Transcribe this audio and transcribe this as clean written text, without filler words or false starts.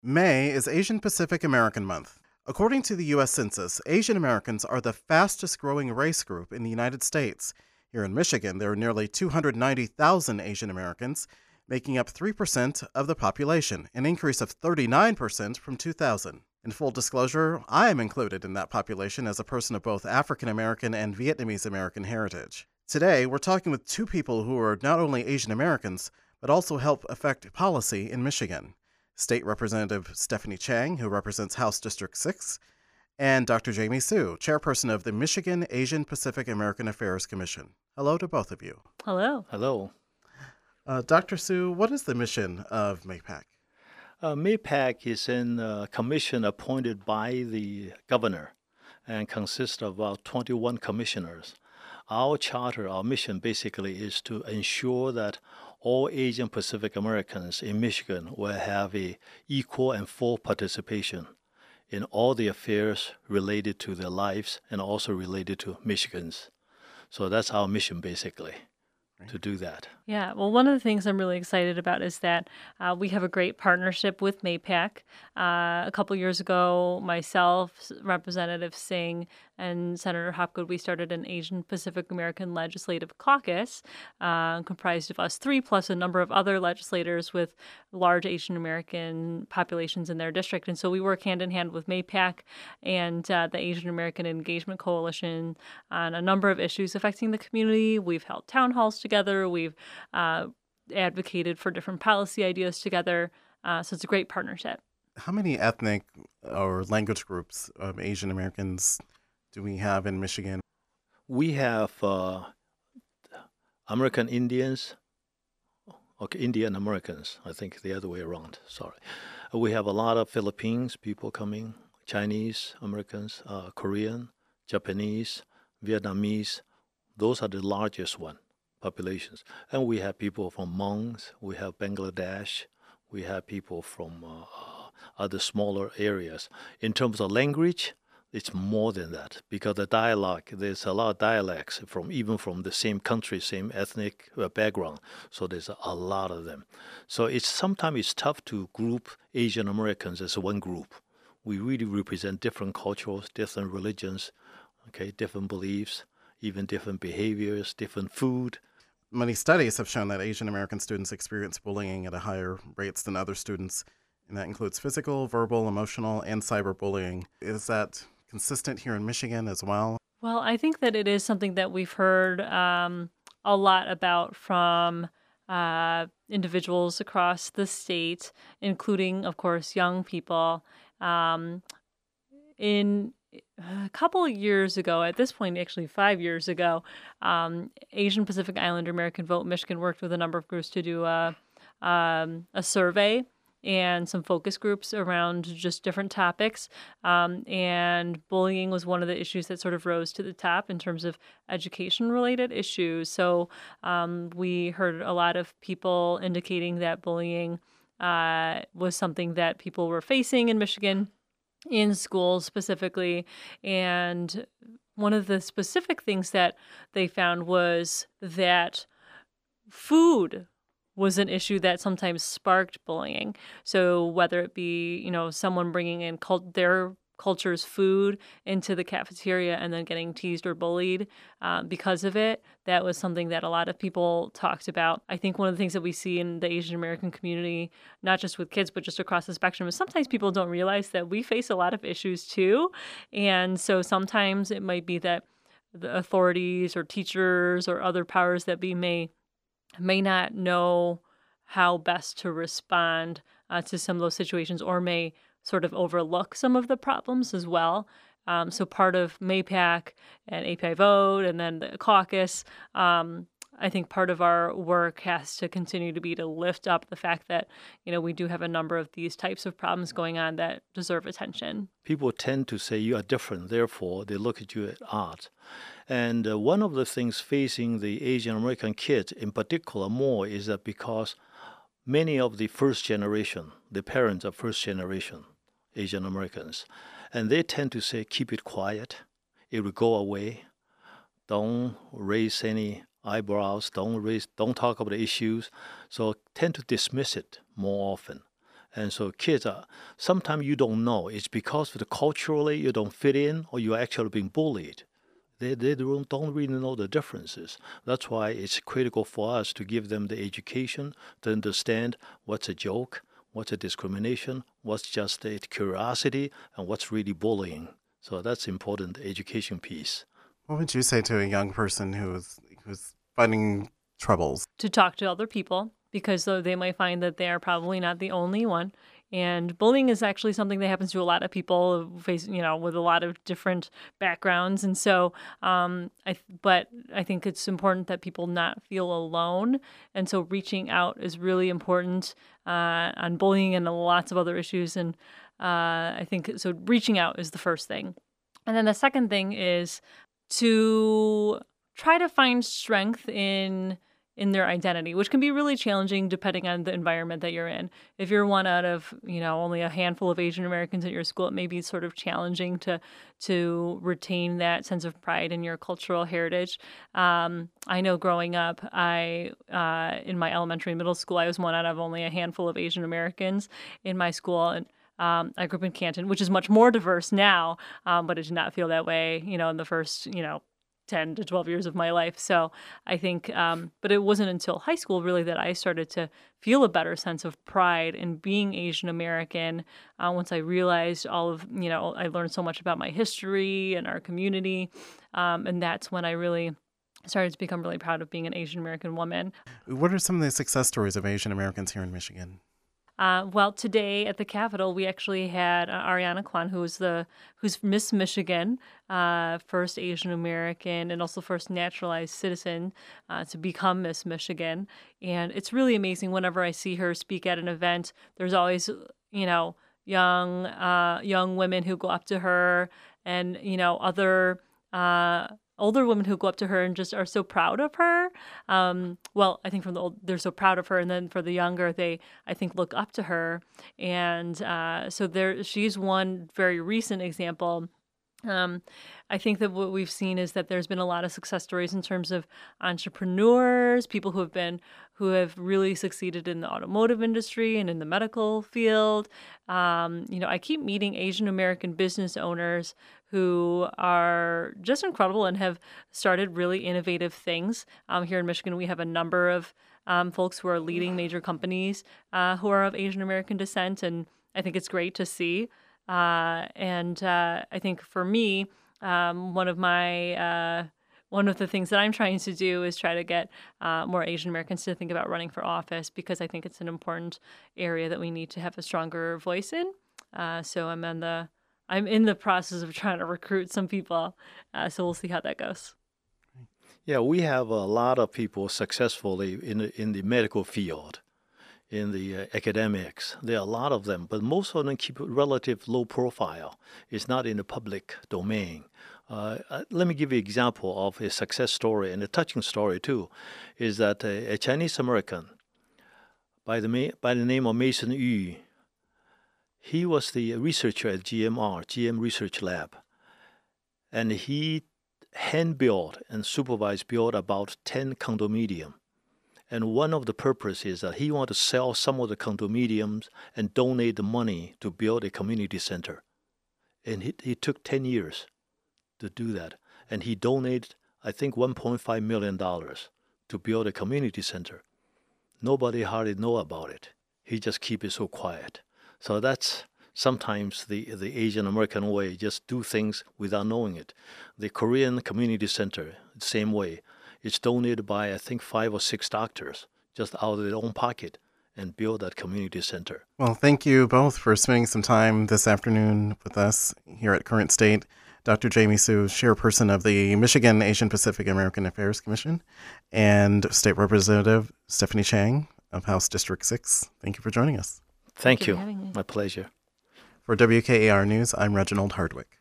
May is Asian Pacific American Month. According to the U.S. Census, Asian Americans are the fastest growing race group in the United States. Here in Michigan, there are nearly 290,000 Asian Americans, making up 3% of the population, an increase of 39% from 2000. In full disclosure, I am included in that population as a person of both African American and Vietnamese American heritage. Today, we're talking with two people who are not only Asian Americans, but also help affect policy in Michigan. State Representative Stephanie Chang, who represents House District 6, and Dr. Jamie Sue, chairperson of the Michigan Asian Pacific American Affairs Commission. Hello to both of you. Hello. Hello. Dr. Sue, what is the mission of MAPAC? MAPAC is a commission appointed by the governor and consists of about 21 commissioners. Our charter, our mission basically is to ensure that all Asian Pacific Americans in Michigan will have a equal and full participation in all the affairs related to their lives and also related to Michigans. So that's our mission basically, to do that. Yeah, well, one of the things I'm really excited about is that we have a great partnership with MAPAC. A couple years ago, myself, Representative Singh, and Senator Hopgood, we started an Asian Pacific American Legislative Caucus comprised of us three, plus a number of other legislators with large Asian American populations in their district. And so we work hand in hand with MAPAC and the Asian American Engagement Coalition on a number of issues affecting the community. We've held town halls together. We've advocated for different policy ideas together. So it's a great partnership. How many ethnic or language groups of Asian Americans do we have in Michigan? We have American Indians, Indian Americans, I think the other way around, sorry. We have a lot of Philippines people coming, Chinese Americans, Korean, Japanese, Vietnamese. Those are the largest populations. And we have people from Hmongs, we have Bangladesh, we have people from other smaller areas. In terms of language, it's more than that because the dialogue, there's a lot of dialects even from the same country, same ethnic background. So there's a lot of them. So sometimes it's tough to group Asian Americans as one group. We really represent different cultures, different religions, different beliefs, even different behaviors, different food. Many studies have shown that Asian American students experience bullying at a higher rates than other students, and that includes physical, verbal, emotional, and cyberbullying. Is that consistent here in Michigan as well? Well, I think that it is something that we've heard a lot about from individuals across the state, including, of course, young people. In a couple of years ago, at this point, actually 5 years ago, Asian Pacific Islander American Vote Michigan worked with a number of groups to do a survey and some focus groups around just different topics. And bullying was one of the issues that sort of rose to the top in terms of education-related issues. So we heard a lot of people indicating that bullying was something that people were facing in Michigan, in schools specifically. And one of the specific things that they found was that food was an issue that sometimes sparked bullying. So whether it be, someone bringing in their culture's food into the cafeteria and then getting teased or bullied because of it, that was something that a lot of people talked about. I think one of the things that we see in the Asian American community, not just with kids, but just across the spectrum, is sometimes people don't realize that we face a lot of issues too. And so sometimes it might be that the authorities or teachers or other powers that be may not know how best to respond to some of those situations, or may sort of overlook some of the problems as well. So part of MAPAC and API Vote and then the caucus, I think part of our work has to continue to be to lift up the fact that, we do have a number of these types of problems going on that deserve attention. People tend to say you are different, therefore they look at you at art. And one of the things facing the Asian American kids in particular more is that because many of the first generation, the parents are first generation Asian Americans, and they tend to say, keep it quiet, it will go away, don't raise any eyebrows, don't talk about the issues, so tend to dismiss it more often. And so kids are, sometimes you don't know. It's because of the culturally you don't fit in or you're actually being bullied. They don't really know the differences. That's why it's critical for us to give them the education to understand what's a joke, what's a discrimination, what's just a curiosity, and what's really bullying. So that's important education piece. What would you say to a young person who's finding troubles? To talk to other people, because though they might find that they are probably not the only one. And bullying is actually something that happens to a lot of people with a lot of different backgrounds. And so, but I think it's important that people not feel alone. And so reaching out is really important on bullying and lots of other issues. And I think so reaching out is the first thing. And then the second thing is to try to find strength in their identity, which can be really challenging depending on the environment that you're in. If you're one out of, only a handful of Asian Americans at your school, it may be sort of challenging to retain that sense of pride in your cultural heritage. I know growing up, in my elementary and middle school, I was one out of only a handful of Asian Americans in my school. And I grew up in Canton, which is much more diverse now, but it did not feel that way, in the first, 10 to 12 years of my life. So I think, but it wasn't until high school really that I started to feel a better sense of pride in being Asian American. Once I realized I learned so much about my history and our community. And that's when I really started to become really proud of being an Asian American woman. What are some of the success stories of Asian Americans here in Michigan? Well, today at the Capitol, we actually had Ariana Kwan, who's Miss Michigan, first Asian American and also first naturalized citizen to become Miss Michigan. And it's really amazing whenever I see her speak at an event. There's always, young women who go up to her and, other older women who go up to her and just are so proud of her. Well, I think from the old, they're so proud of her. And then for the younger, they, I think, look up to her. And she's one very recent example. I think that what we've seen is that there's been a lot of success stories in terms of entrepreneurs, people who have really succeeded in the automotive industry and in the medical field. I keep meeting Asian American business owners who are just incredible and have started really innovative things. Here in Michigan, we have a number of folks who are leading major companies who are of Asian American descent, and I think it's great to see. I think for me, one of the things that I'm trying to do is try to get more Asian Americans to think about running for office, because I think it's an important area that we need to have a stronger voice in. So I'm in the process of trying to recruit some people. So we'll see how that goes. Yeah, we have a lot of people successfully in the medical field, in the academics. There are a lot of them, but most of them keep a relative low profile. It's not in the public domain. Let me give you an example of a success story, and a touching story too, is that a Chinese American by the name of Mason Yu, he was the researcher at GM Research Lab, and he hand-built and built about 10 condominiums. And one of the purposes is that he wanted to sell some of the condominiums and donate the money to build a community center. And it took 10 years to do that. And he donated, I think, $1.5 million to build a community center. Nobody hardly know about it. He just keep it so quiet. So that's sometimes the Asian American way, just do things without knowing it. The Korean Community Center, same way. It's donated by, I think, 5 or 6 doctors, just out of their own pocket, and build that community center. Well, thank you both for spending some time this afternoon with us here at Current State. Dr. Jamie Hsu, chairperson of the Michigan Asian Pacific American Affairs Commission, and State Representative Stephanie Chang of House District 6. Thank you for joining us. Thank you. For having me. My pleasure. For WKAR News, I'm Reginald Hardwick.